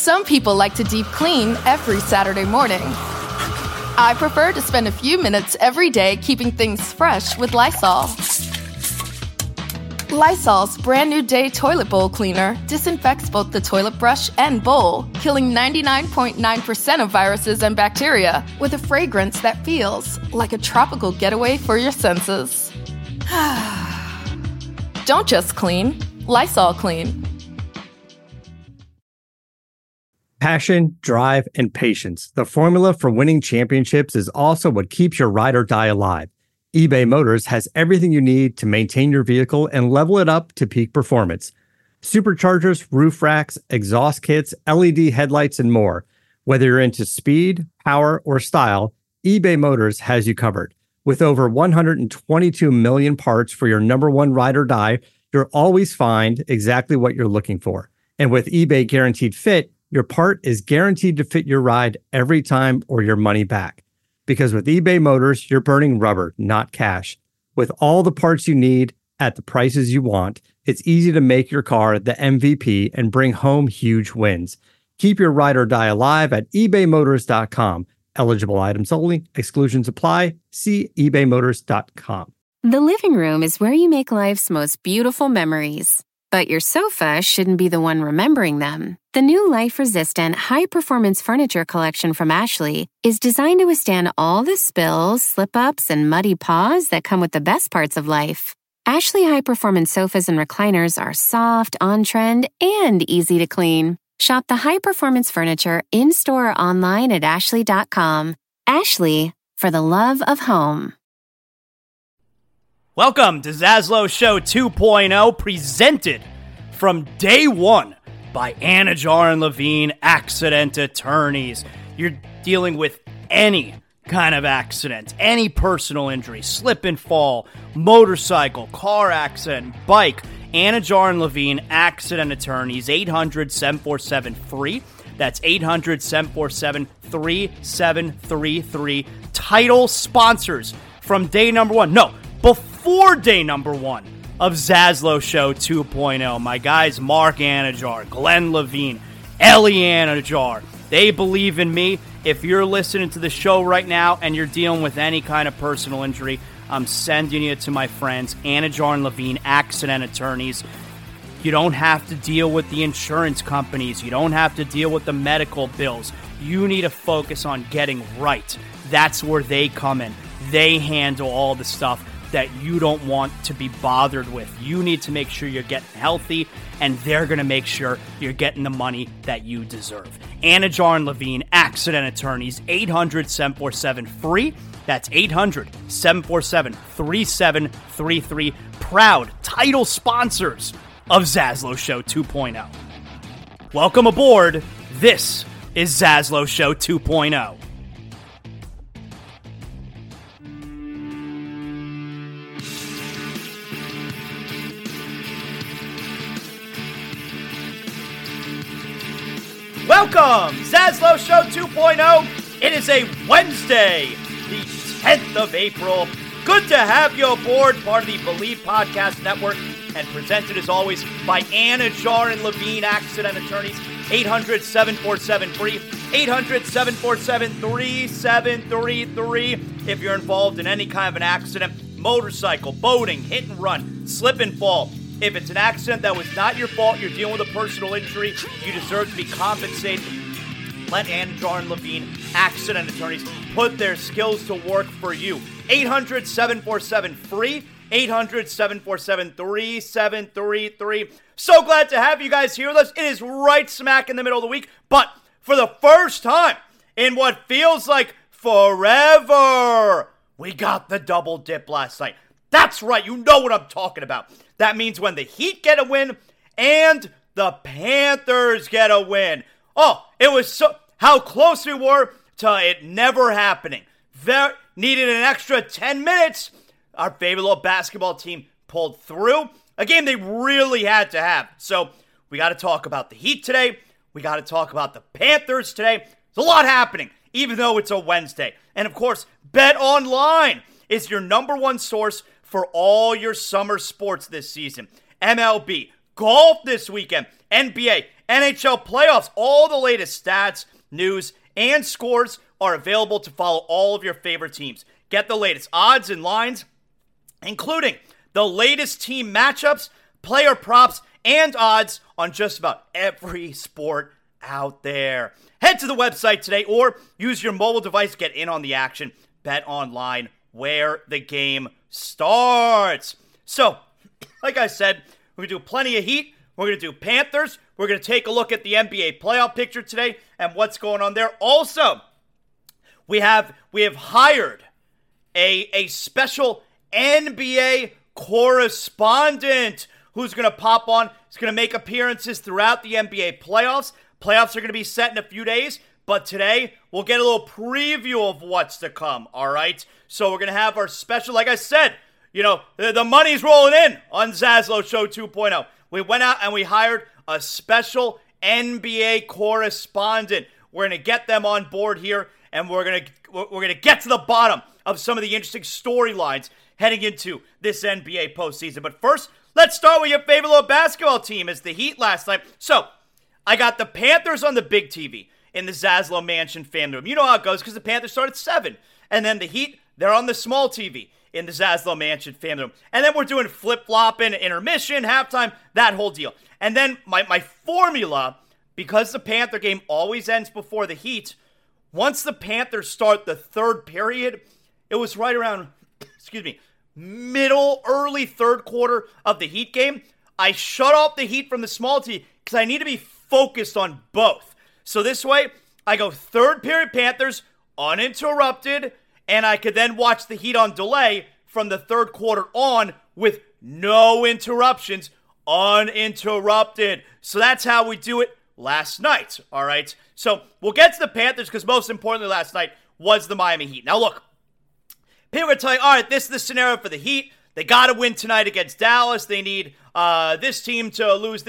Some people like to deep clean every Saturday morning. I prefer to spend a few minutes every day keeping things fresh with Lysol. Lysol's brand new Day Toilet Bowl Cleaner disinfects both the toilet brush and bowl, killing 99.9% of viruses and bacteria with a fragrance that feels like a tropical getaway for your senses. Don't just clean, Lysol clean. Passion, drive, and patience. The formula for winning championships is also what keeps your ride or die alive. eBay Motors has everything you need to maintain your vehicle and level it up to peak performance. Superchargers, roof racks, exhaust kits, LED headlights, and more. Whether you're into speed, power, or style, eBay Motors has you covered. With over 122 million parts for your number one ride or die, you'll always find exactly what you're looking for. And with eBay Guaranteed Fit, your part is guaranteed to fit your ride every time or your money back. Because with eBay Motors, you're burning rubber, not cash. With all the parts you need at the prices you want, it's easy to make your car the MVP and bring home huge wins. Keep your ride or die alive at ebaymotors.com. Eligible items only. Exclusions apply. See ebaymotors.com. The living room is where you make life's most beautiful memories. But your sofa shouldn't be the one remembering them. The new life-resistant, high-performance furniture collection from Ashley is designed to withstand all the spills, slip-ups, and muddy paws that come with the best parts of life. Ashley high-performance sofas and recliners are soft, on-trend, and easy to clean. Shop the high-performance furniture in-store or online at ashley.com. Ashley, for the love of home. Welcome to Zaslow Show 2.0, presented from day one by Anajar and Levine Accident Attorneys. You're dealing with any kind of accident, any personal injury, slip and fall, motorcycle, car accident, bike. Anajar and Levine Accident Attorneys, 800-747-FREE. That's 800-747-3733. Title sponsors from day number one. No, before day number one of Zaslow Show 2.0. My guys Mark Anajar, Glenn Levine, Ellie Anajar. They believe in me. If you're listening to the show right now and you're dealing with any kind of personal injury, I'm sending you to my friends, Anajar and Levine Accident Attorneys. You don't have to deal with the insurance companies. You don't have to deal with the medical bills. You need to focus on getting right. That's where they come in. They handle all the stuff that you don't want to be bothered with. You need to make sure you're getting healthy, and they're going to make sure you're getting the money that you deserve. Anajar and Levine Accident Attorneys, 800-747-FREE. That's 800-747-3733. Proud title sponsors of Zaslow Show 2.0. Welcome aboard. This is Zaslow Show 2.0. Welcome, Zaslow Show 2.0. It is a Wednesday, the 10th of April. Good to have you aboard, part of the Believe Podcast Network, and presented as always by Anajar and Levine Accident Attorneys, 800-747-FREE, 800-747-3733. If you're involved in any kind of an accident, motorcycle, boating, hit and run, slip and fall. If it's an accident that was not your fault, you're dealing with a personal injury, you deserve to be compensated. Let Anajar and Levine Accident Attorneys put their skills to work for you. 800-747-FREE, 800-747-3733. So glad to have you guys here with us. It is right smack in the middle of the week, but for the first time in what feels like forever, we got the double dip last night. That's right, you know what I'm talking about. That means when the Heat get a win and the Panthers get a win. Oh, it was so how close we were to it never happening. Needed an extra 10 minutes. Our favorite little basketball team pulled through. A game they really had to have. So we got to talk about the Heat today. We got to talk about the Panthers today. There's a lot happening, even though it's a Wednesday. And of course, Bet Online is your number one source for all your summer sports this season. MLB, golf this weekend, NBA, NHL playoffs. All the latest stats, news, and scores are available to follow all of your favorite teams. Get the latest odds and lines, including the latest team matchups, player props, and odds on just about every sport out there. Head to the website today or use your mobile device to get in on the action. Bet online, where the game starts. So, like I said, we're going to do plenty of Heat. We're going to do Panthers. We're going to take a look at the NBA playoff picture today and what's going on there. Also, we have hired a special NBA correspondent who's going to pop on. He's going to make appearances throughout the NBA playoffs. Playoffs are going to be set in a few days, but today we'll get a little preview of what's to come, all right? So we're going to have our special, like I said, the money's rolling in on Zaslow Show 2.0. We went out and we hired a special NBA correspondent. We're going to get them on board here, and we're going to get to the bottom of some of the interesting storylines heading into this NBA postseason. But first, let's start with your favorite little basketball team. It's the Heat last night. So, I got the Panthers on the big TV in the Zaslow Mansion fan room. You know how it goes because the Panthers start at 7. And then the Heat, they're on the small TV in the Zaslow Mansion fan room. And then we're doing flip-flopping, intermission, halftime, that whole deal. And then my formula, because the Panther game always ends before the Heat, once the Panthers start the third period, it was right around, early third quarter of the Heat game. I shut off the Heat from the small TV because I need to be focused on both. So this way, I go third period Panthers uninterrupted, and I could then watch the Heat on delay from the third quarter on with no interruptions, uninterrupted. So that's how we do it last night, all right? So we'll get to the Panthers because most importantly last night was the Miami Heat. Now look, people are going to tell you, all right, this is the scenario for the Heat. They got to win tonight against Dallas. They need this team to lose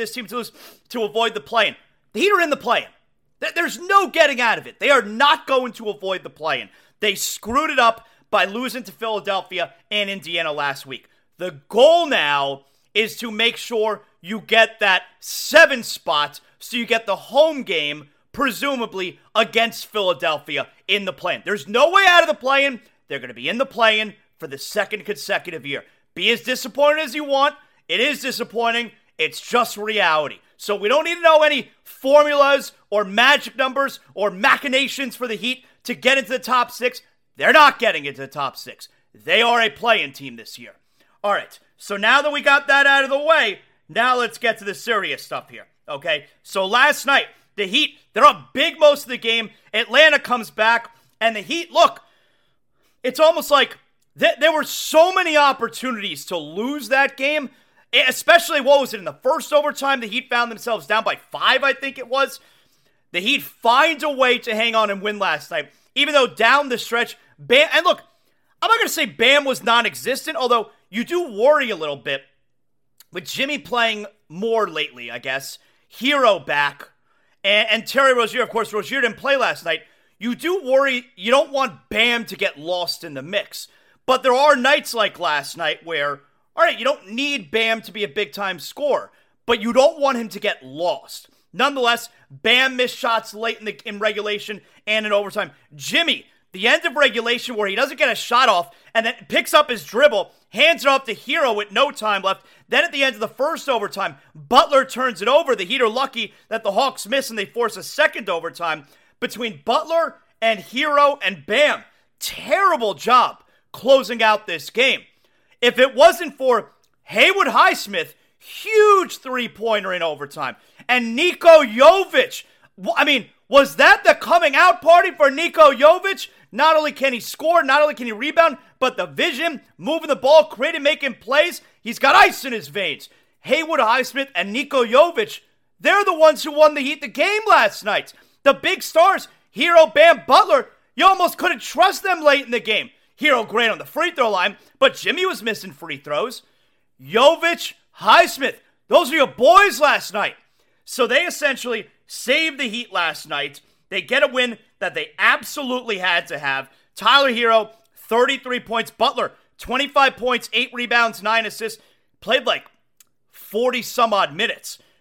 to avoid the play-in. The Heat are in the play-in. There's no getting out of it. They are not going to avoid the play-in. They screwed it up by losing to Philadelphia and Indiana last week. The goal now is to make sure you get that 7 spot so you get the home game, presumably, against Philadelphia in the play-in. There's no way out of the play-in. They're going to be in the play-in for the second consecutive year. Be as disappointed as you want. It is disappointing. It's just reality. So we don't need to know any formulas or magic numbers or machinations for the Heat to get into the top 6. They're not getting into the top 6. They are a play-in team this year. All right, so now that we got that out of the way, now let's get to the serious stuff here, okay? So last night, the Heat, they're up big most of the game. Atlanta comes back, and the Heat, look, it's almost like there were so many opportunities to lose that game, especially, what was it, in the first overtime, the Heat found themselves down by 5, I think it was. The Heat finds a way to hang on and win last night, even though down the stretch, Bam, and look, I'm not going to say Bam was non-existent, although you do worry a little bit with Jimmy playing more lately, I guess. Hero back, and Terry Rozier, of course, Rozier didn't play last night. You do worry, you don't want Bam to get lost in the mix. But there are nights like last night where, all right, you don't need Bam to be a big-time scorer, but you don't want him to get lost. Nonetheless, Bam missed shots late in regulation and in overtime. Jimmy, the end of regulation where he doesn't get a shot off and then picks up his dribble, hands it off to Hero with no time left. Then at the end of the first overtime, Butler turns it over. The Heat are lucky that the Hawks miss and they force a second overtime. Between Butler and Hero and Bam, terrible job closing out this game. If it wasn't for Haywood Highsmith, huge three-pointer in overtime, and Niko Jovic, I mean, was that the coming out party for Niko Jovic? Not only can he score, not only can he rebound, but the vision, moving the ball, creating, making plays, he's got ice in his veins. Haywood Highsmith and Niko Jovic, they're the ones who won the Heat the game last night. The big stars, Hero, Bam, Butler, you almost couldn't trust them late in the game. Hero great on the free throw line, but Jimmy was missing free throws. Jovic, Highsmith, those are your boys last night. So they essentially saved the Heat last night. They get a win that they absolutely had to have. Tyler Hero, 33 points. Butler, 25 points, 8 rebounds, 9 assists. Played like 40-some-odd minutes.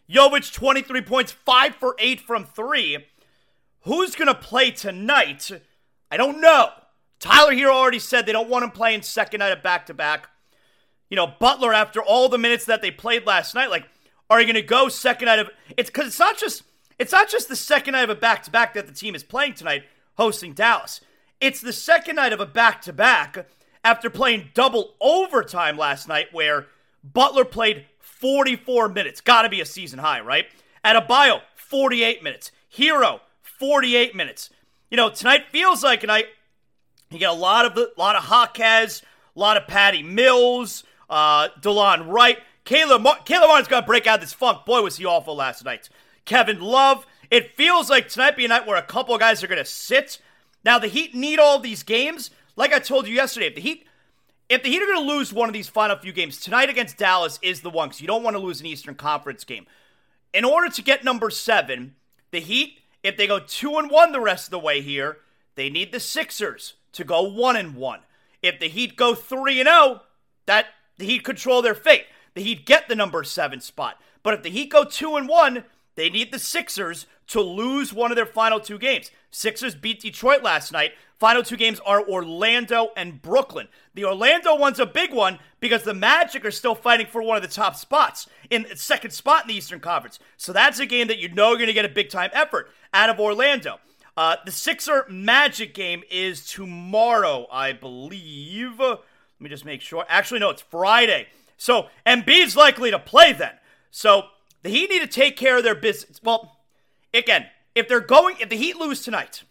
Jovic, 23 points, 5 for 8 from 3. Who's going to play tonight? I don't know. Tyler here already said they don't want him playing second night of back-to-back. You know, Butler, after all the minutes that they played last night, like, are you going to go second night of... It's because it's not just the second night of a back-to-back that the team is playing tonight, hosting Dallas. It's the second night of a back-to-back after playing double overtime last night where Butler played 44 minutes. Got to be a season high, right? Adebayo, 48 minutes. Hero, 48 minutes. You know, tonight feels like a night. You get a lot of Jaquez, a lot of Patty Mills, DeLon Wright. Caleb Martin's got to break out this funk. Boy, was he awful last night. Kevin Love. It feels like tonight be a night where a couple of guys are going to sit. Now, the Heat need all of these games. Like I told you yesterday, if the Heat are going to lose one of these final few games, tonight against Dallas is the one, because you don't want to lose an Eastern Conference game. In order to get number 7, the Heat, if they go 2-1 the rest of the way here, they need the Sixers to go 1-1. If the Heat go 3-0, the Heat control their fate. The Heat get the number 7 spot. But if the Heat go 2-1, they need the Sixers to lose one of their final 2 games. Sixers beat Detroit last night. Final 2 games are Orlando and Brooklyn. The Orlando one's a big one because the Magic are still fighting for one of the top spots, in the second spot in the Eastern Conference. So that's a game that you know you're going to get a big-time effort out of Orlando. The Sixer Magic game is tomorrow, I believe. Let me just make sure. Actually, no, it's Friday. So Embiid's likely to play then. So the Heat need to take care of their business. Well, again, if the Heat lose tonight,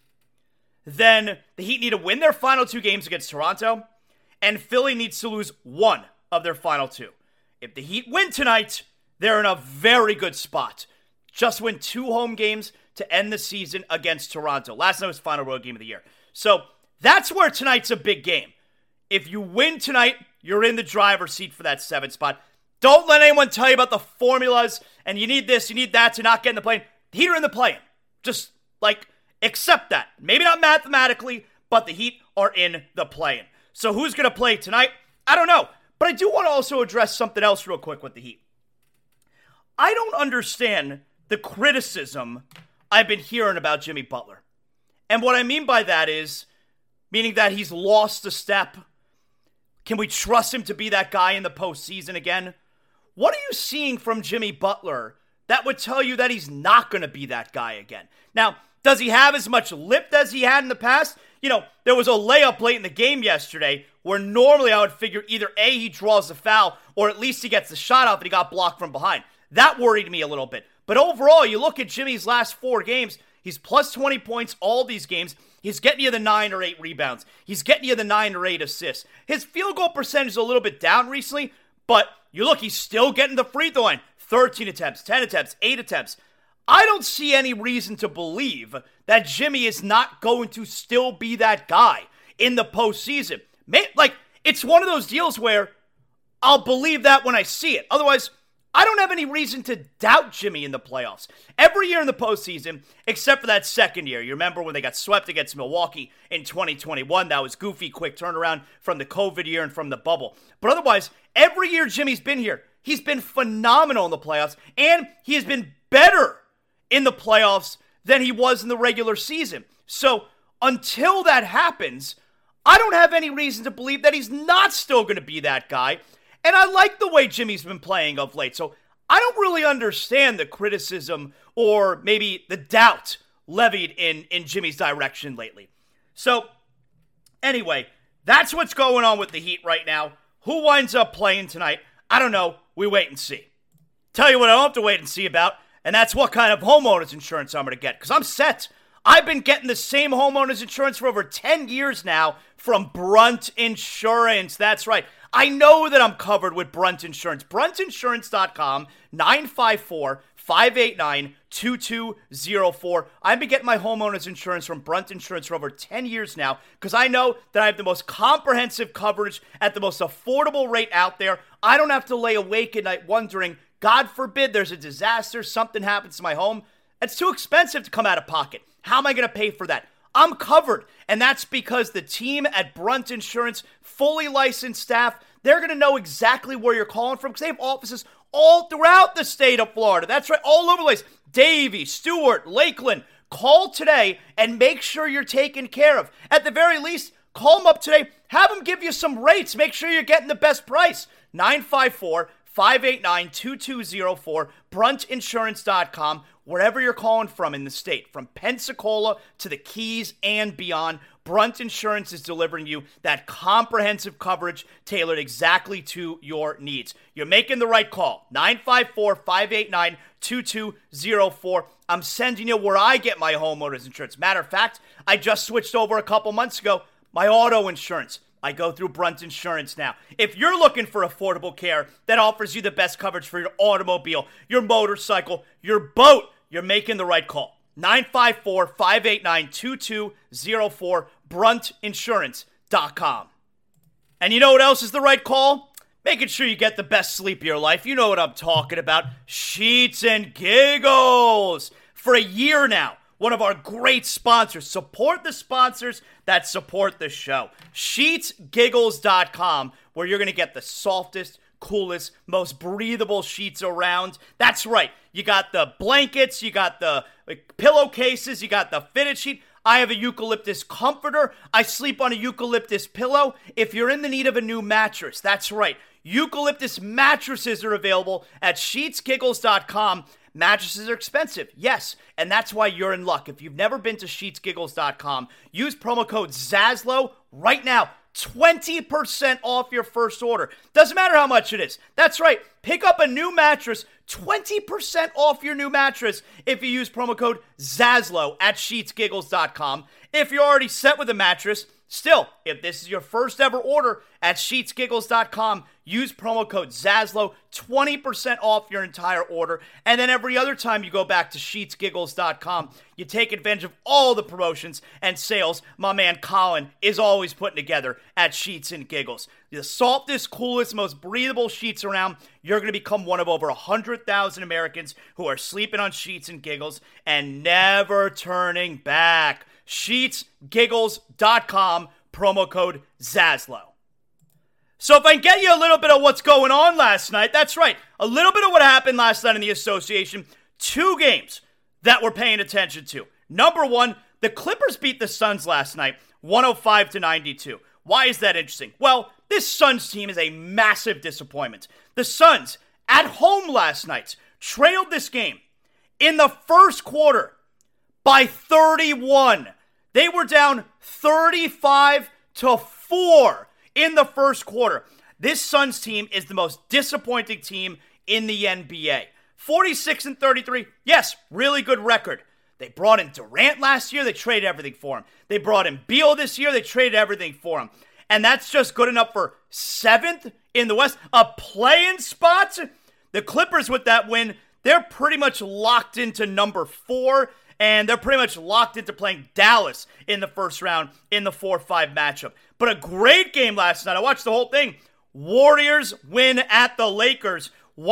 then the Heat need to win their final 2 games against Toronto, and Philly needs to lose one of their final 2. If the Heat win tonight, they're in a very good spot. Just win 2 home games to end the season against Toronto. Last night was final road game of the year. So that's where tonight's a big game. If you win tonight, you're in the driver's seat for that 7th spot. Don't let anyone tell you about the formulas and you need this, you need that to not get in the play-in. The Heat are in the play-in. Just, accept that. Maybe not mathematically, but the Heat are in the play-in. So who's going to play tonight? I don't know. But I do want to also address something else real quick with the Heat. I don't understand the criticism I've been hearing about Jimmy Butler. And what I mean by that is, meaning that he's lost a step. Can we trust him to be that guy in the postseason again? What are you seeing from Jimmy Butler that would tell you that he's not going to be that guy again? Now, does he have as much lip as he had in the past? You know, there was a layup late in the game yesterday where normally I would figure either A, he draws the foul, or at least he gets the shot off and he got blocked from behind. That worried me a little bit. But overall, you look at Jimmy's last 4 games, he's plus 20 points all these games. He's getting you the 9 or 8 rebounds. He's getting you the 9 or 8 assists. His field goal percentage is a little bit down recently, but you look, he's still getting the free throw line. 13 attempts, 10 attempts, 8 attempts. I don't see any reason to believe that Jimmy is not going to still be that guy in the postseason. It's one of those deals where I'll believe that when I see it. Otherwise, I don't have any reason to doubt Jimmy in the playoffs. Every year in the postseason, except for that second year. You remember when they got swept against Milwaukee in 2021. That was goofy, quick turnaround from the COVID year and from the bubble. But otherwise, every year Jimmy's been here, he's been phenomenal in the playoffs, and he has been better in the playoffs than he was in the regular season. So until that happens, I don't have any reason to believe that he's not still going to be that guy. And I like the way Jimmy's been playing of late. So I don't really understand the criticism or maybe the doubt levied in Jimmy's direction lately. So anyway, that's what's going on with the Heat right now. Who winds up playing tonight? I don't know. We wait and see. Tell you what I don't have to wait and see about, and that's what kind of homeowners insurance I'm going to get, because I'm set. I've been getting the same homeowners insurance for over 10 years now from Brunt Insurance. That's right. I know that I'm covered with Brunt Insurance. BruntInsurance.com, 954-589-2204. I've been getting my homeowners insurance from Brunt Insurance for over 10 years now because I know that I have the most comprehensive coverage at the most affordable rate out there. I don't have to lay awake at night wondering, God forbid there's a disaster, something happens to my home. It's too expensive to come out of pocket. How am I going to pay for that? I'm covered, and that's because the team at Brunt Insurance, fully licensed staff, they're going to know exactly where you're calling from because they have offices all throughout the state of Florida. That's right, all over the place. Davie, Stewart, Lakeland. Call today and make sure you're taken care of. At the very least, call them up today. Have them give you some rates. Make sure you're getting the best price. 954-589-2204, bruntinsurance.com. Wherever you're calling from in the state, from Pensacola to the Keys and beyond, Brunt Insurance is delivering you that comprehensive coverage tailored exactly to your needs. You're making the right call. 954-589-2204. I'm sending you where I get my homeowners insurance. Matter of fact, I just switched over a couple months ago, my auto insurance. I go through Brunt Insurance now. If you're looking for affordable care that offers you the best coverage for your automobile, your motorcycle, your boat, you're making the right call. 954-589-2204, bruntinsurance.com. And you know what else is the right call? Making sure you get the best sleep of your life. You know what I'm talking about. Sheets and Giggles. For a year now, one of our great sponsors. Support the sponsors that support the show. SheetsGiggles.com, where you're going to get the softest, coolest, most breathable sheets around. That's right. You got the blankets, you got the pillowcases, you got the fitted sheet. I have a eucalyptus comforter. I sleep on a eucalyptus pillow. If you're in the need of a new mattress, that's right. Eucalyptus mattresses are available at SheetsGiggles.com. Mattresses are expensive, yes, and that's why you're in luck. If you've never been to SheetsGiggles.com, use promo code ZASLOW right now. 20% off your first order. Doesn't matter how much it is. That's right. Pick up a new mattress. 20% off your new mattress if you use promo code ZASLOW at SheetsGiggles.com. If you're already set with a mattress, still, if this is your first ever order at SheetsGiggles.com, use promo code ZASLOW, 20% off your entire order. And then every other time you go back to SheetsGiggles.com, you take advantage of all the promotions and sales my man Colin is always putting together at Sheets and Giggles. The softest, coolest, most breathable sheets around. You're going to become one of over 100,000 Americans who are sleeping on Sheets and Giggles and never turning back. SheetsGiggles.com, promo code ZASLOW. So if I can get you a little bit of what's going on last night, that's right, a little bit of what happened last night in the association. Two games that we're paying attention to. Number one, the Clippers beat the Suns last night, 105-92. Why is that interesting? Well, this Suns team is a massive disappointment. The Suns, at home last night, trailed this game in the first quarter by 31. They were down 35-4 in the first quarter. This Suns team is the most disappointing team in the NBA. 46-33, yes, really good record. They brought in Durant last year, they traded everything for him. They brought in Beal this year, they traded everything for him. And that's just good enough for 7th in the West, a play-in spot. The Clippers with that win, they're pretty much locked into number 4, and they're pretty much locked into playing Dallas in the first round in the 4-5 matchup. But a great game last night. I watched the whole thing. Warriors win at the Lakers,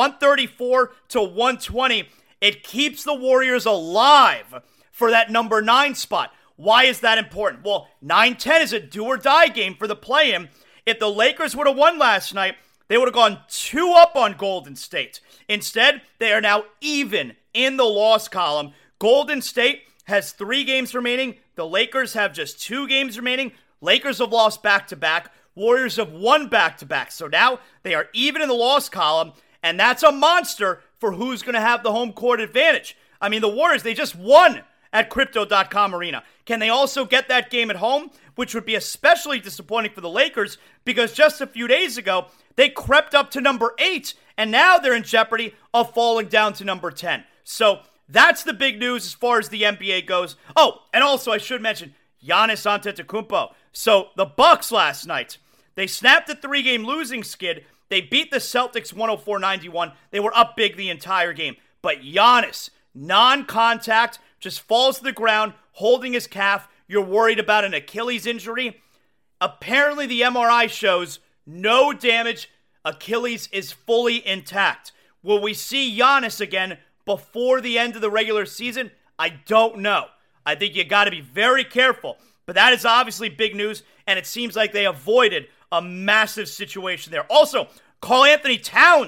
134-120. It keeps the Warriors alive for that number 9 spot. Why is that important? Well, 9-10 is a do-or-die game for the play-in. If the Lakers would have won last night, they would have gone 2 up on Golden State. Instead, they are now even in the loss column. Golden State has 3 games remaining. The Lakers have just 2 games remaining. Lakers have lost back-to-back. Warriors have won back-to-back. So now they are even in the loss column, and that's a monster for who's going to have the home court advantage. I mean, the Warriors, they just won at Crypto.com Arena. Can they also get that game at home? Which would be especially disappointing for the Lakers because just a few days ago, they crept up to number 8, and now they're in jeopardy of falling down to number 10. So that's the big news as far as the NBA goes. Oh, and also I should mention Giannis Antetokounmpo. So the Bucks last night, they snapped a 3-game losing skid. They beat the Celtics 104-91. They were up big the entire game. But Giannis, non-contact, just falls to the ground, holding his calf. You're worried about an Achilles injury. Apparently the MRI shows no damage. Achilles is fully intact. Will we see Giannis again before the end of the regular season? I don't know. I think you got to be very careful. But that is obviously big news, and it seems like they avoided a massive situation there. Also, Karl-Anthony Towns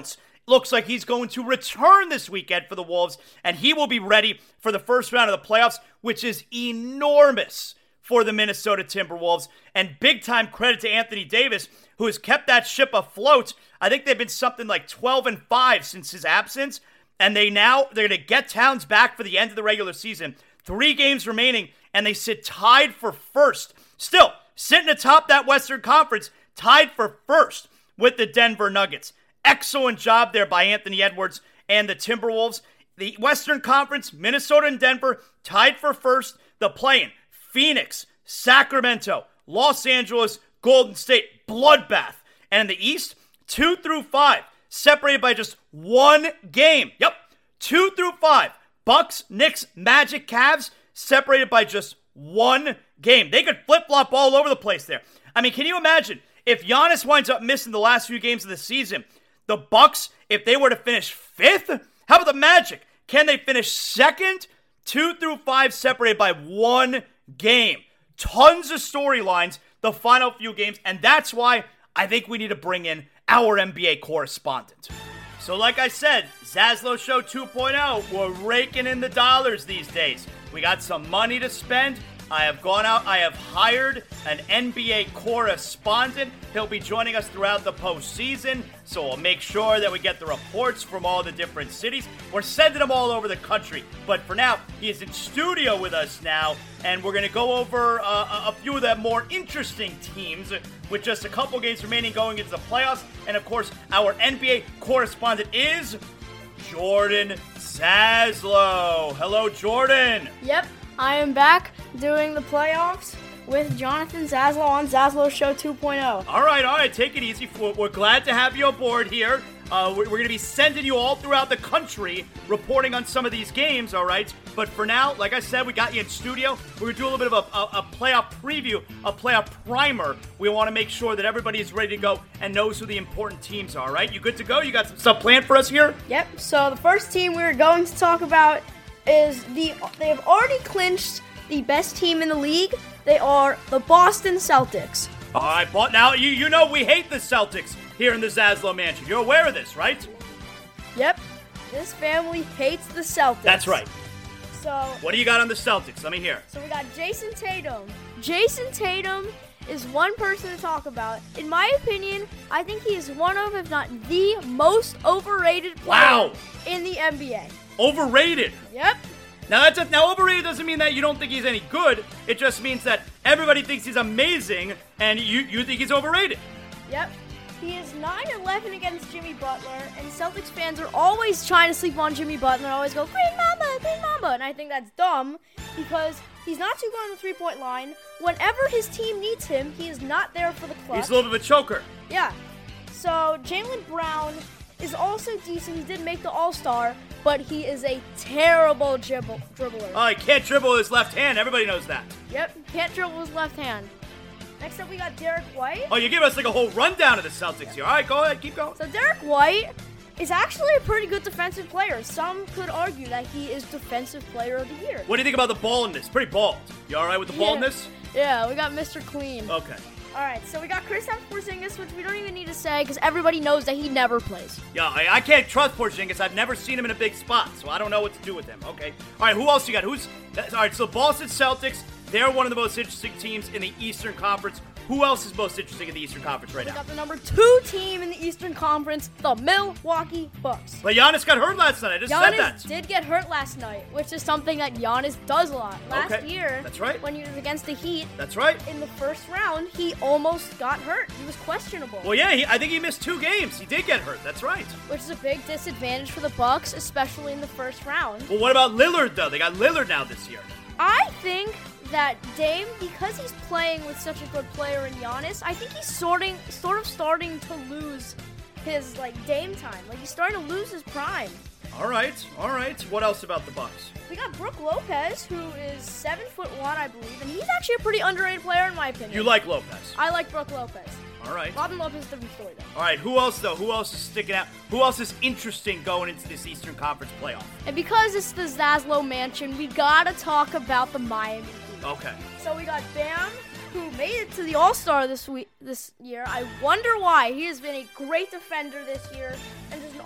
looks like he's going to return this weekend for the Wolves, and he will be ready for the first round of the playoffs, which is enormous for the Minnesota Timberwolves. And big-time credit to Anthony Davis, who has kept that ship afloat. I think they've been something like 12-5 since his absence, and they're going to get Towns back for the end of the regular season. 3 games remaining, and they sit tied for first. Still, sitting atop that Western Conference, tied for first with the Denver Nuggets. Excellent job there by Anthony Edwards and the Timberwolves. The Western Conference, Minnesota and Denver, tied for first. The play-in, Phoenix, Sacramento, Los Angeles, Golden State, bloodbath. And in the East, 2 through 5, separated by just 1 game. Yep, 2 through 5. Bucks, Knicks, Magic, Cavs, separated by just 1 game. They could flip-flop all over the place there. I mean, can you imagine if Giannis winds up missing the last few games of the season? The Bucks, if they were to finish 5th, how about the Magic? Can they finish 2nd? 2 through 5 separated by 1 game. Tons of storylines the final few games, and that's why I think we need to bring in our NBA correspondent. So like I said, Zaslow Show 2.0, we're raking in the dollars these days. We got some money to spend. I have gone out, I have hired an NBA correspondent. He'll be joining us throughout the postseason, so we'll make sure that we get the reports from all the different cities. We're sending them all over the country, but for now, he is in studio with us now, and we're going to go over a few of the more interesting teams with just a couple games remaining going into the playoffs. And of course, our NBA correspondent is Jordan Zaslow. Hello, Jordan. Yep. I am back doing the playoffs with Jonathan Zaslow on Zaslow Show 2.0. All right, take it easy. We're glad to have you aboard here. We're going to be sending you all throughout the country reporting on some of these games, all right? But for now, like I said, we got you in studio. We're going to do a little bit of a playoff preview, a playoff primer. We want to make sure that everybody is ready to go and knows who the important teams are, all right? You good to go? You got some stuff planned for us here? Yep, so the first team we're going to talk about is they have already clinched the best team in the league. They are the Boston Celtics. All right, but now you know we hate the Celtics here in the Zaslow Mansion. You're aware of this, right? Yep, this family hates the Celtics. That's right. So what do you got on the Celtics? Let me hear. So we got Jason Tatum. Jason Tatum is one person to talk about. In my opinion, I think he is one of, if not the most overrated player in the NBA. Overrated? Yep. Now, overrated doesn't mean that you don't think he's any good. It just means that everybody thinks he's amazing, and you think he's overrated. Yep. He is 9-11 against Jimmy Butler, and Celtics fans are always trying to sleep on Jimmy Butler and always go, Green Mamba, and I think that's dumb because he's not too good on the three-point line. Whenever his team needs him, he is not there for the clutch. He's a little bit of a choker. Yeah. So, Jaylen Brown is also decent. He did make the All-Star, but he is a terrible dribbler. Oh, he can't dribble his left hand. Everybody knows that. Yep, can't dribble his left hand. Next up, we got Derek White. Oh, you give us like a whole rundown of the Celtics here. All right, go ahead. Keep going. So Derek White is actually a pretty good defensive player. Some could argue that he is Defensive Player of the Year. What do you think about the baldness? Pretty bald. You all right with the baldness? Yeah, we got Mr. Clean. Okay. All right, so we got Kristaps Porzingis, which we don't even need to say because everybody knows that he never plays. Yeah, I can't trust Porzingis. I've never seen him in a big spot, so I don't know what to do with him. Okay. All right, who else you got? All right, so Boston Celtics, they're one of the most interesting teams in the Eastern Conference. Who else is most interesting in the Eastern Conference right now? We got the number 2 team in the Eastern Conference, the Milwaukee Bucks. But Giannis got hurt last night. I just said that. Giannis did get hurt last night, which is something that Giannis does a lot. Last year, that's right. When he was against the Heat, that's right. In the first round, he almost got hurt. He was questionable. Well, yeah, I think he missed 2 games. He did get hurt. That's right. Which is a big disadvantage for the Bucks, especially in the first round. Well, what about Lillard, though? They got Lillard now this year. I think that Dame, because he's playing with such a good player in Giannis, I think he's sort of starting to lose his Dame time. He's starting to lose his prime. All right. What else about the Bucks? We got Brook Lopez, who is 7'1", I believe, and he's actually a pretty underrated player in my opinion. You like Lopez? I like Brook Lopez. All right. Robin Lopez is a different story, though. All right, who else, though? Who else is sticking out? Who else is interesting going into this Eastern Conference playoff? And because it's the Zaslow Mansion, we gotta talk about the Miami Heat. Okay. So we got Bam, who made it to the All-Star this year. I wonder why. He has been a great defender this year and just an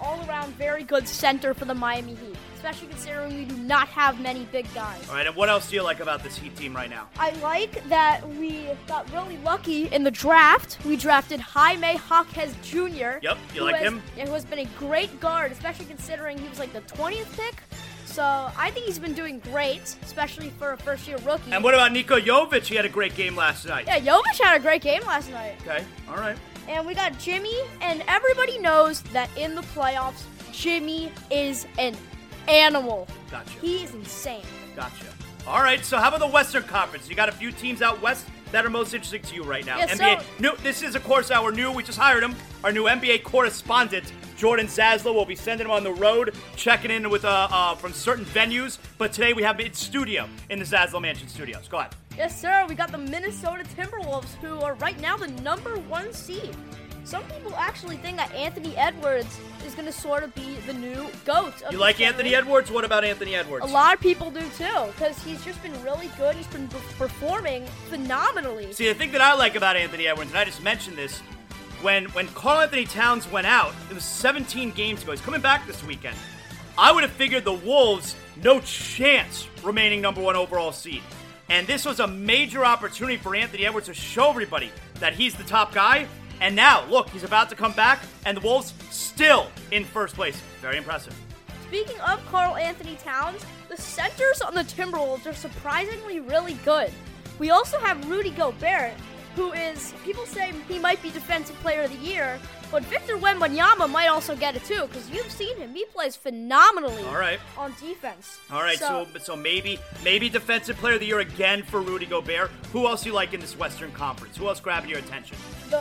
all-around very good center for the Miami Heat, especially considering we do not have many big guys. All right, and what else do you like about this Heat team right now? I like that we got really lucky in the draft. We drafted Jaime Jaquez Jr. Yep, you like him? Yeah, who has been a great guard, especially considering he was like the 20th pick. So I think he's been doing great, especially for a first-year rookie. And what about Niko Jovic? He had a great game last night. Yeah, Jovic had a great game last night. Okay, all right. And we got Jimmy, and everybody knows that in the playoffs, Jimmy is an animal. Gotcha. He is insane. Gotcha. All right, so how about the Western Conference? You got a few teams out west that are most interesting to you right now. Yes, NBA. This is, of course, we just hired him, our new NBA correspondent, Jordan Zaslow. We'll be sending him on the road, checking in with from certain venues. But today we have him in studio, in the Zaslow Mansion studios. Go ahead. Yes, sir. We got the Minnesota Timberwolves, who are right now the number 1 seed. Some people actually think that Anthony Edwards is going to sort of be the new GOAT. You like Anthony Edwards? What about Anthony Edwards? A lot of people do too, because he's just been really good. He's been performing phenomenally. See, the thing that I like about Anthony Edwards, and I just mentioned this, when Karl Anthony Towns went out, it was 17 games ago. He's coming back this weekend. I would have figured the Wolves, no chance remaining number 1 overall seed. And this was a major opportunity for Anthony Edwards to show everybody that he's the top guy. And now, look, he's about to come back, and the Wolves still in first place. Very impressive. Speaking of Karl Anthony Towns, the centers on the Timberwolves are surprisingly really good. We also have Rudy Gobert, who is, people say he might be Defensive Player of the Year, but Victor Wembanyama might also get it too, because you've seen him. He plays phenomenally on defense. All right, so maybe Defensive Player of the Year again for Rudy Gobert. Who else you like in this Western Conference? Who else grabbing your attention? The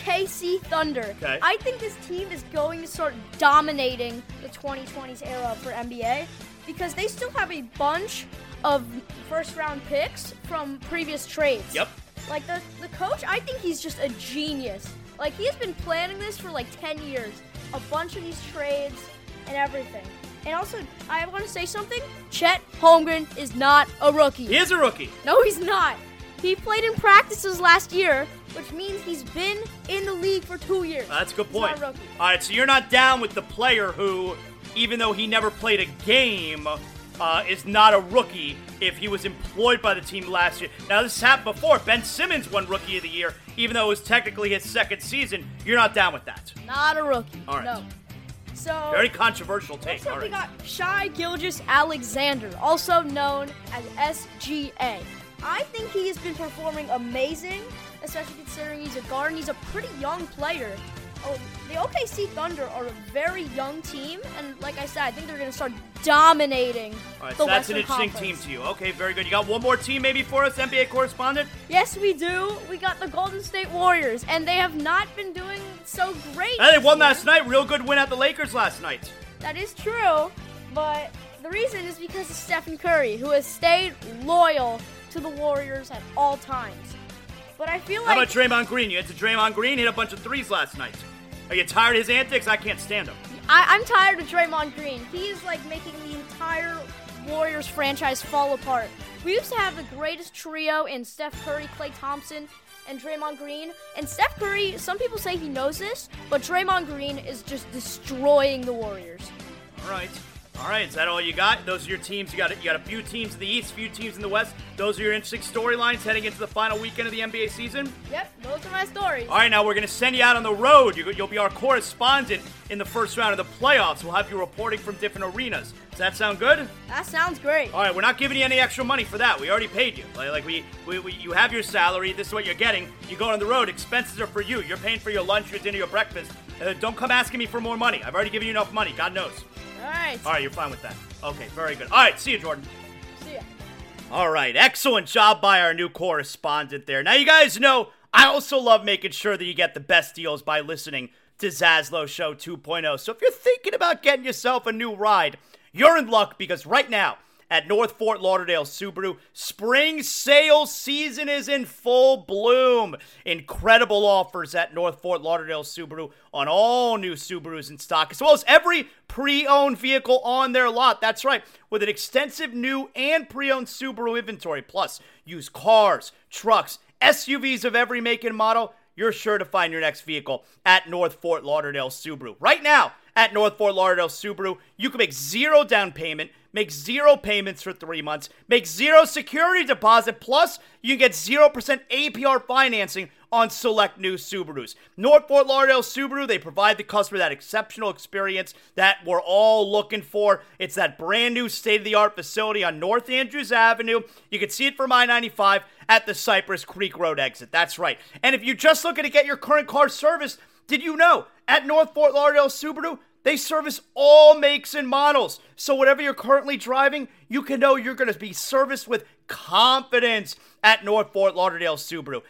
OKC Thunder. Okay. I think this team is going to start dominating the 2020s era for NBA, because they still have a bunch of first-round picks from previous trades. Yep. Like, the coach, I think he's just a genius. Like, he has been planning this for, 10 years. A bunch of these trades and everything. And also, I want to say something. Chet Holmgren is not a rookie. He is a rookie. No, he's not. He played in practices last year, which means he's been in the league for 2 years. That's a good point. He's not a rookie. All right, so you're not down with the player who, even though he never played a game, is not a rookie if he was employed by the team last year. Now, this happened before. Ben Simmons won Rookie of the Year, even though it was technically his second season. You're not down with that. Not a rookie. All right. No. So, very controversial take. Also, we got Shai Gilgeous-Alexander, also known as SGA. I think he has been performing amazing, especially considering he's a guard and he's a pretty young player. The OKC Thunder are a very young team, and like I said, I think they're going to start dominating All right, the so that's Western an interesting Conference. team to you. Okay, very good. You got one more team maybe for us, NBA correspondent? Yes, we do. We got the Golden State Warriors, and they have not been doing so great. They won this year. last night. Real good win at the Lakers last night. That is true, but the reason is because of Stephen Curry, who has stayed loyal to the Warriors at all times. But I feel like... How about Draymond Green? You had to Draymond Green hit a bunch of threes last night. Are you tired of his antics? I can't stand him. I'm tired of Draymond Green. He is making the entire Warriors franchise fall apart. We used to have the greatest trio in Steph Curry, Klay Thompson, and Draymond Green. And Steph Curry, some people say he knows this, but Draymond Green is just destroying the Warriors. All right, is that all you got? Those are your teams. You got a few teams in the East, few teams in the West. Those are your interesting storylines heading into the final weekend of the NBA season? Yep, those are my stories. All right, now we're going to send you out on the road. You'll be our correspondent in the first round of the playoffs. We'll have you reporting from different arenas. Does that sound good? That sounds great. All right, we're not giving you any extra money for that. We already paid you. You have your salary. This is what you're getting. You go on the road. Expenses are for you. You're paying for your lunch, your dinner, your breakfast. Don't come asking me for more money. I've already given you enough money. God knows. All right, you're fine with that. Okay, very good. All right, see you, Jordan. See ya. All right, excellent job by our new correspondent there. Now, you guys know I also love making sure that you get the best deals by listening to Zaslow Show 2.0. So if you're thinking about getting yourself a new ride, you're in luck because right now at North Fort Lauderdale Subaru, spring sales season is in full bloom. Incredible offers at North Fort Lauderdale Subaru on all new Subarus in stock, as well as every pre-owned vehicle on their lot. That's right, with an extensive new and pre-owned Subaru inventory, plus used cars, trucks, SUVs of every make and model. You're sure to find your next vehicle at North Fort Lauderdale Subaru. Right now, at North Fort Lauderdale Subaru. You can make zero down payment, make zero payments for 3 months, make zero security deposit, plus you can get 0% APR financing on select new Subarus. North Fort Lauderdale Subaru, they provide the customer that exceptional experience that we're all looking for. It's that brand new state-of-the-art facility on North Andrews Avenue. You can see it from I-95 at the Cypress Creek Road exit. That's right. And if you're just looking to get your current car serviced, did you know at North Fort Lauderdale Subaru, they service all makes and models. So whatever you're currently driving, you can know you're going to be serviced with confidence at North Fort Lauderdale Subaru.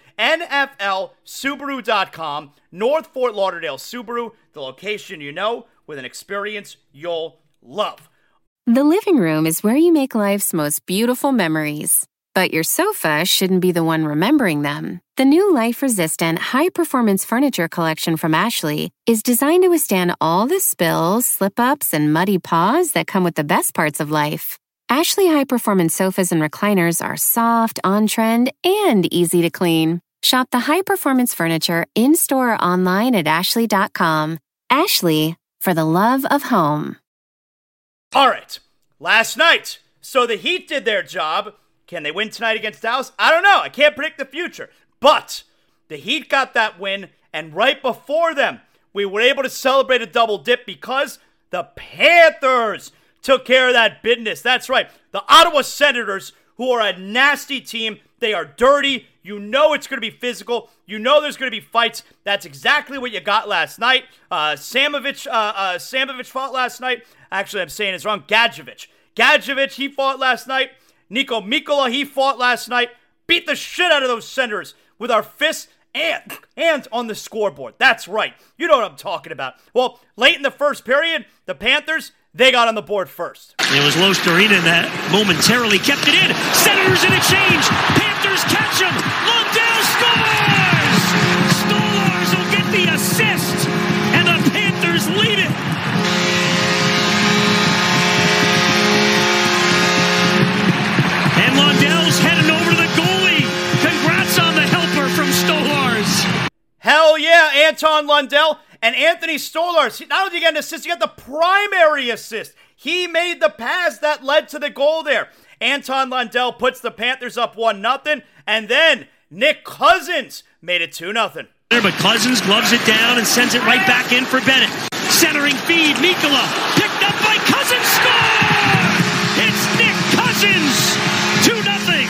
NFLSubaru.com, North Fort Lauderdale Subaru, the location you know with an experience you'll love. The living room is where you make life's most beautiful memories. But your sofa shouldn't be the one remembering them. The new life-resistant, high-performance furniture collection from Ashley is designed to withstand all the spills, slip-ups, and muddy paws that come with the best parts of life. Ashley high-performance sofas and recliners are soft, on-trend, and easy to clean. Shop the high-performance furniture in-store or online at ashley.com. Ashley, for the love of home. All right, last night. So the Heat did their job. Can they win tonight against Dallas? I don't know. I can't predict the future. But the Heat got that win, and right before them, we were able to celebrate a double dip because the Panthers took care of that business. That's right. The Ottawa Senators, who are a nasty team, they are dirty. You know it's going to be physical. You know there's going to be fights. That's exactly what you got last night. Samovich fought last night. Actually, I'm saying it's wrong. Gadjevich, he fought last night. Niko Mikkola, he fought last night, beat the shit out of those Senators with our fists and on the scoreboard. That's right. You know what I'm talking about. Well, late in the first period, the Panthers, they got on the board first. It was Los Dorina that momentarily kept it in. Senators in exchange. Panthers catch him. Lundell scores! Stolars will get the assist, and the Panthers lead it. And Lundell's heading over to the goalie. Congrats on the helper from Stolars. Hell yeah, Anton Lundell and Anthony Stolars. Not only did he get an assist, he got the primary assist. He made the pass that led to the goal there. Anton Lundell puts the Panthers up 1-0, and then Nick Cousins made it 2-0. But Cousins gloves it down and sends it right back in for Bennett. Centering feed, Mikkola picked up by Cousins. Score! It's Nick Cousins. 2-0.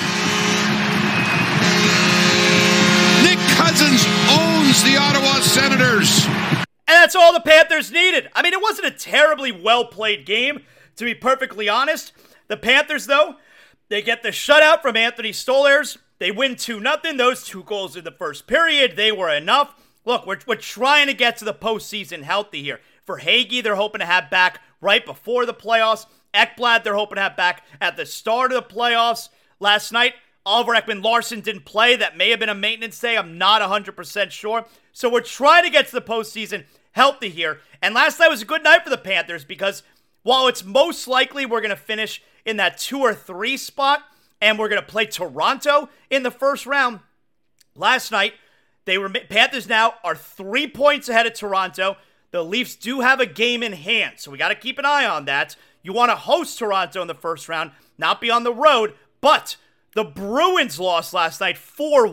Nick Cousins owns the Ottawa Senators. And that's all the Panthers needed. I mean, it wasn't a terribly well-played game, to be perfectly honest. The Panthers, though, they get the shutout from Anthony Stolars. They win 2-0. Those 2 goals in the first period, they were enough. Look, we're trying to get to the postseason healthy here. For Hagee, they're hoping to have back right before the playoffs. Ekblad, they're hoping to have back at the start of the playoffs. Last night, Oliver Ekman-Larsson didn't play. That may have been a maintenance day. I'm not 100% sure. So we're trying to get to the postseason healthy here. And last night was a good night for the Panthers because while it's most likely we're going to finish in that 2 or 3 spot and we're going to play Toronto in the first round, last night, Panthers now are 3 points ahead of Toronto. The Leafs do have a game in hand, so we got to keep an eye on that. You want to host Toronto in the first round, not be on the road, but the Bruins lost last night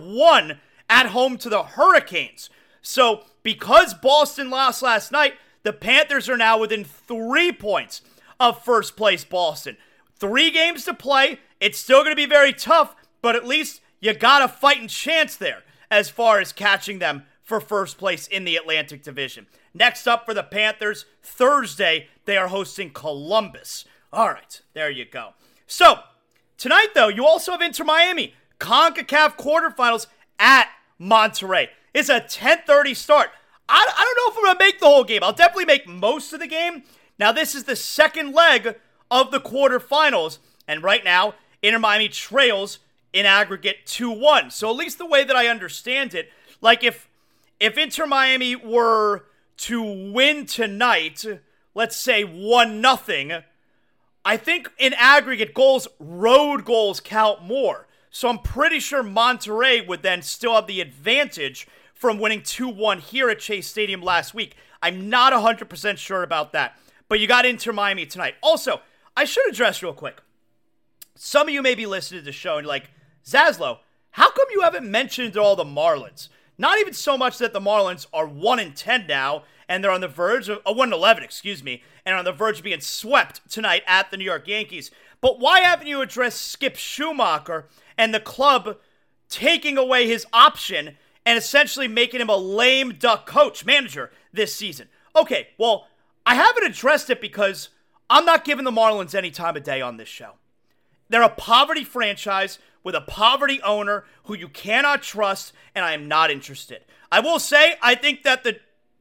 4-1 at home to the Hurricanes. So because Boston lost last night, the Panthers are now within 3 points of first place Boston. 3 games to play. It's still going to be very tough, but at least you got a fighting chance there as far as catching them for first place in the Atlantic Division. Next up for the Panthers, Thursday, they are hosting Columbus. All right, there you go. So, tonight, though, you also have Inter Miami, CONCACAF quarterfinals at Monterrey. It's a 10:30 start. I don't know if I'm going to make the whole game. I'll definitely make most of the game. Now, this is the second leg of the quarterfinals, and right now, Inter Miami trails in aggregate 2-1. So, at least the way that I understand it, like if Inter Miami were to win tonight, let's say 1-0, I think in aggregate road goals count more. So I'm pretty sure Monterrey would then still have the advantage from winning 2-1 here at Chase Stadium last week. I'm not 100% sure about that. But you got Inter Miami tonight. Also, I should address real quick. Some of you may be listening to the show and you're like, Zaslow, how come you haven't mentioned all the Marlins? Not even so much that the Marlins are 1-10 now, and they're on the verge of 1-11, excuse me, and on the verge of being swept tonight at the New York Yankees. But why haven't you addressed Skip Schumacher and the club taking away his option and essentially making him a lame duck manager this season? Okay, well, I haven't addressed it because I'm not giving the Marlins any time of day on this show. They're a poverty franchise with a poverty owner who you cannot trust, and I am not interested. I will say, I think that the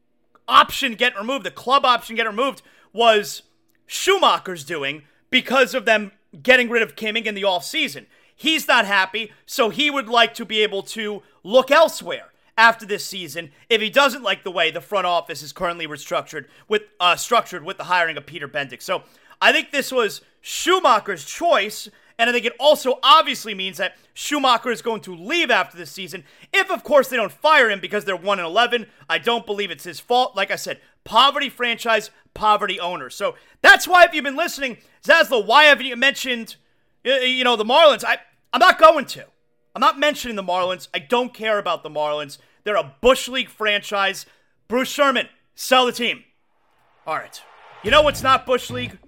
option getting removed, the club option getting removed, was Schumacher's doing because of them getting rid of Kimming in the offseason. He's not happy, so he would like to be able to look elsewhere after this season if he doesn't like the way the front office is currently structured with the hiring of Peter Bendick. So I think this was Schumacher's choice, and I think it also obviously means that Schumacher is going to leave after this season if, of course, they don't fire him because they're 1-11. I don't believe it's his fault. Like I said, poverty franchise, poverty owner. So that's why, if you've been listening, Zaslow, why haven't you mentioned, the Marlins? I'm not going to. I'm not mentioning the Marlins. I don't care about the Marlins. They're a Bush League franchise. Bruce Sherman, sell the team. All right. You know what's not Bush League?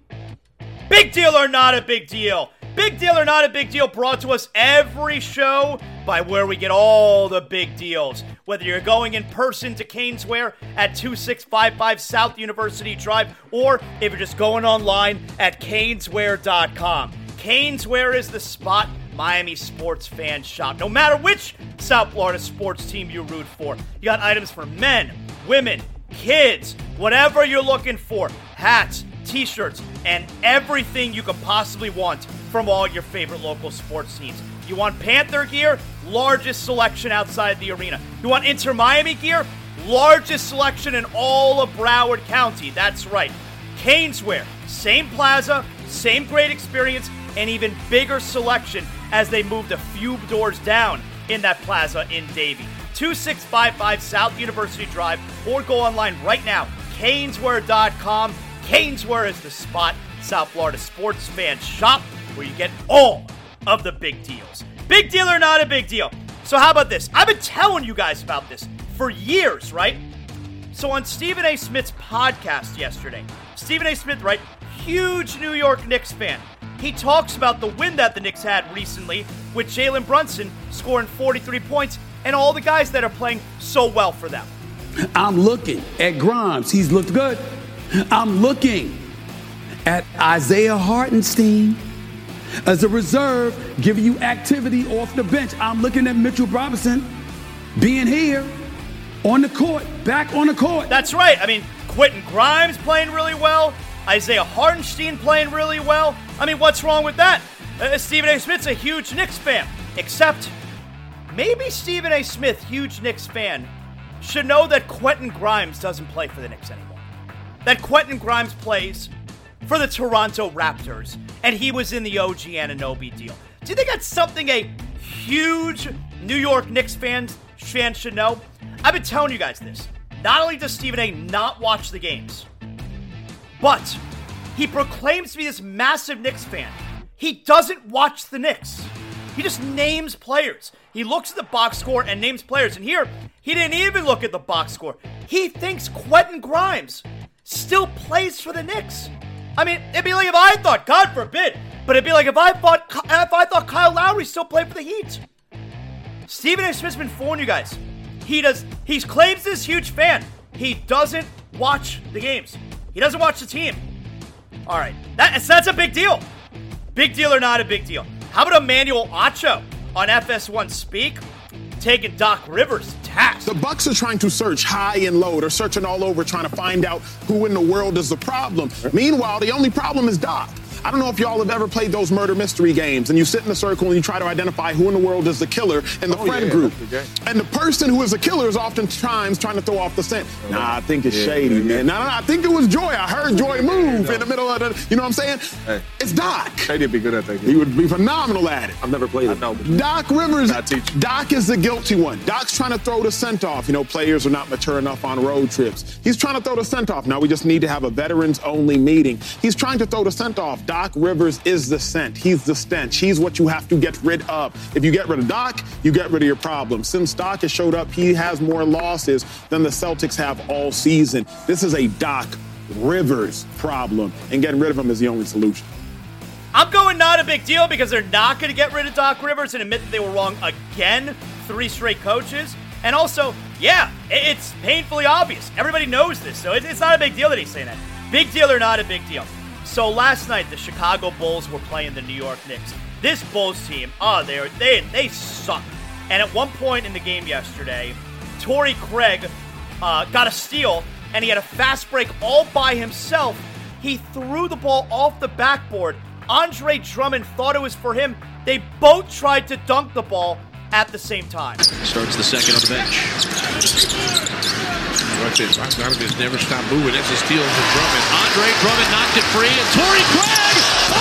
Big deal or not a big deal. Big deal or not a big deal brought to us every show by where we get all the big deals. Whether you're going in person to Caneswear at 2655 South University Drive, or if you're just going online at caneswear.com. Caneswear is the spot Miami sports fans shop. No matter which South Florida sports team you root for. You got items for men, women, kids, whatever you're looking for. Hats, t-shirts, and everything you could possibly want from all your favorite local sports teams. You want Panther gear? Largest selection outside the arena. You want Inter Miami gear? Largest selection in all of Broward County. That's right. Caneswear, same plaza, same great experience, and even bigger selection as they moved a few doors down in that plaza in Davie. 2655 South University Drive, or go online right now, caneswear.com. Caneswear is the spot South Florida sports fans shop where you get all of the big deals. Big deal or not a big deal? So how about this? I've been telling you guys about this for years, right? So on Stephen A. Smith's podcast yesterday, Stephen A. Smith, right, huge New York Knicks fan. He talks about the win that the Knicks had recently with Jalen Brunson scoring 43 points and all the guys that are playing so well for them. I'm looking at Grimes. He's looked good. I'm looking at Isaiah Hartenstein as a reserve, giving you activity off the bench. I'm looking at Mitchell Robinson being here on the court, back on the court. That's right. I mean, Quentin Grimes playing really well. Isaiah Hartenstein playing really well. I mean, what's wrong with that? Stephen A. Smith's a huge Knicks fan. Except, maybe Stephen A. Smith, huge Knicks fan, should know that Quentin Grimes doesn't play for the Knicks anymore. That Quentin Grimes plays for the Toronto Raptors, and he was in the OG Anunoby deal. Do you think that's something a huge New York Knicks fan should know? I've been telling you guys this. Not only does Stephen A. not watch the games, but he proclaims to be this massive Knicks fan. He doesn't watch the Knicks. He just names players. He looks at the box score and names players. And here, he didn't even look at the box score. He thinks Quentin Grimes still plays for the Knicks. I mean, it'd be like if I thought, God forbid, but it'd be like if I thought Kyle Lowry still played for the Heat. Stephen A. Smith's been fooling you guys. He claims this huge fan. He doesn't watch the games. He doesn't watch the team. All right, that's a big deal. Big deal or not a big deal? How about Emmanuel Acho on FS1 Speak taking Doc Rivers to task? The Bucks are trying to search high and low. They're searching all over trying to find out who in the world is the problem. Meanwhile, the only problem is Doc. I don't know if y'all have ever played those murder mystery games, and you sit in a circle and you try to identify who in the world is the killer in the friend group. And the person who is the killer is oftentimes trying to throw off the scent. Nah, I think it's shady, man. Nah, I think it was Joy. I heard Joy move in the middle of the, you know what I'm saying? Hey. It's Doc. Shady'd be good at that game. He would be phenomenal at it. I've never played it. Doc Rivers, Doc is the guilty one. Doc's trying to throw the scent off. You know, players are not mature enough on road trips. He's trying to throw the scent off. Now we just need to have a veterans-only meeting. He's trying to throw the scent off. Doc Rivers is the scent. He's the stench. He's what you have to get rid of. If you get rid of Doc, you get rid of your problem. Since Doc has showed up, he has more losses than the Celtics have all season. This is a Doc Rivers problem, and getting rid of him is the only solution. I'm going not a big deal because they're not going to get rid of Doc Rivers and admit that they were wrong again. 3 straight coaches. And also, yeah, it's painfully obvious. Everybody knows this, so it's not a big deal that he's saying that. Big deal or not a big deal. So last night, the Chicago Bulls were playing the New York Knicks. This Bulls team, they suck. And at one point in the game yesterday, Torrey Craig got a steal, and he had a fast break all by himself. He threw the ball off the backboard. Andre Drummond thought it was for him. They both tried to dunk the ball at the same time. Starts the second on the bench. Bogdanovich never stopped moving. That's a steal from Drummond. Andre Drummond knocked it free, and Torrey Craig!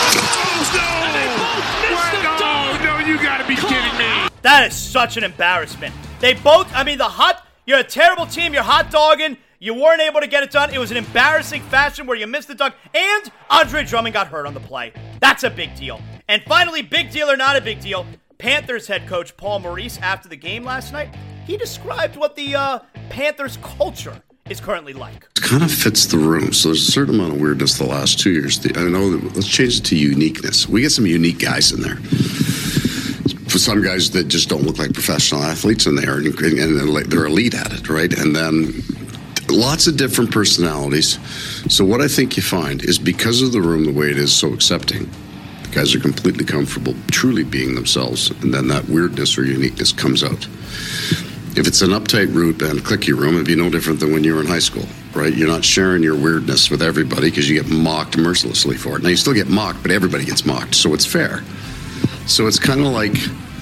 No, you gotta be kidding me. That is such an embarrassment. They both, you're a terrible team, you're hot dogging, you weren't able to get it done. It was an embarrassing fashion where you missed the dunk, and Andre Drummond got hurt on the play. That's a big deal. And finally, big deal or not a big deal, Panthers head coach Paul Maurice, after the game last night, he described what the Panthers culture is currently like. It kind of fits the room. So there's a certain amount of weirdness the last 2 years. Let's change it to uniqueness. We get some unique guys in there. For some guys that just don't look like professional athletes, and they're elite at it, right? And then lots of different personalities. So what I think you find is, because of the room the way it is so accepting, the guys are completely comfortable truly being themselves, and then that weirdness or uniqueness comes out. If it's an uptight root and clicky room, it'd be no different than when you were in high school, right? You're not sharing your weirdness with everybody because you get mocked mercilessly for it. Now, you still get mocked, but everybody gets mocked, so it's fair. So it's kind of like,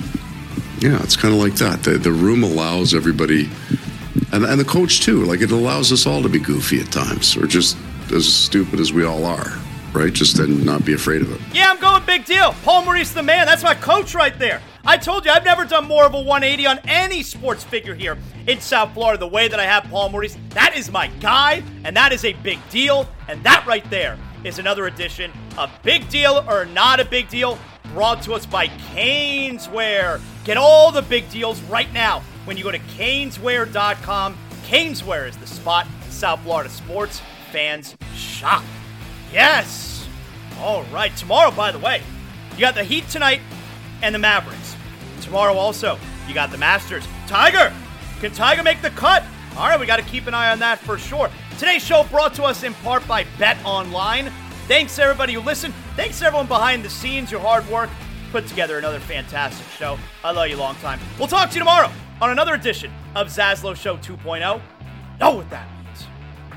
that. The room allows everybody, and the coach too, like, it allows us all to be goofy at times, or just as stupid as we all are, right? Just then not be afraid of it. Yeah, I'm going big deal. Paul Maurice the man. That's my coach right there. I told you, I've never done more of a 180 on any sports figure here in South Florida the way that I have Paul Maurice. That is my guy, and that is a big deal. And that right there is another edition of Big Deal or Not a Big Deal, brought to us by Caneswear. Get all the big deals right now when you go to Caneswear.com. Caneswear is the spot South Florida sports fans shop. Yes! All right, tomorrow, by the way, you got the Heat tonight and the Mavericks. Tomorrow also, you got the Masters. Tiger! Can Tiger make the cut? All right, we got to keep an eye on that for sure. Today's show brought to us in part by Bet Online. Thanks to everybody who listened. Thanks to everyone behind the scenes. Your hard work put together another fantastic show. I love you a long time. We'll talk to you tomorrow on another edition of Zaslow Show 2.0. Know what that means.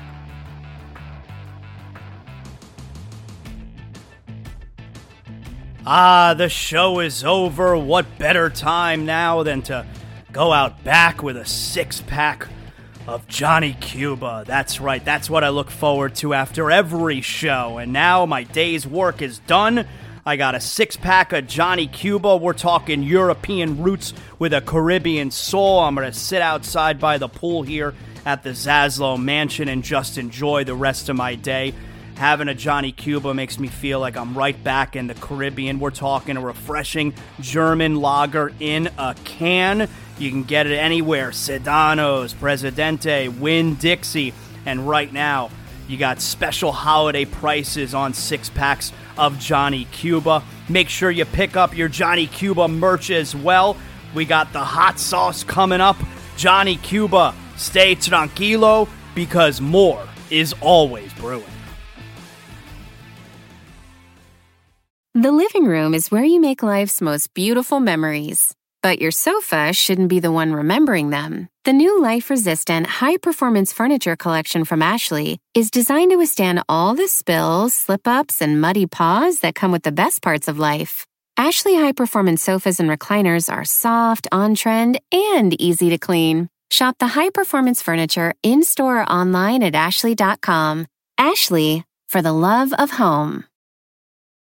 The show is over. What better time now than to go out back with a 6-pack of Johnny Cuba. That's right. That's what I look forward to after every show. And now my day's work is done. I got a 6-pack of Johnny Cuba. We're talking European roots with a Caribbean soul. I'm going to sit outside by the pool here at the Zaslow Mansion and just enjoy the rest of my day. Having a Johnny Cuba makes me feel like I'm right back in the Caribbean. We're talking a refreshing German lager in a can. You can get it anywhere. Sedanos, Presidente, Winn-Dixie. And right now, you got special holiday prices on 6-packs of Johnny Cuba. Make sure you pick up your Johnny Cuba merch as well. We got the hot sauce coming up. Johnny Cuba, stay tranquilo, because more is always brewing. The living room is where you make life's most beautiful memories. but your sofa shouldn't be the one remembering them. The new life-resistant, high-performance furniture collection from Ashley is designed to withstand all the spills, slip-ups, and muddy paws that come with the best parts of life. Ashley high-performance sofas and recliners are soft, on-trend, and easy to clean. Shop the high-performance furniture in-store or online at ashley.com. Ashley, for the love of home.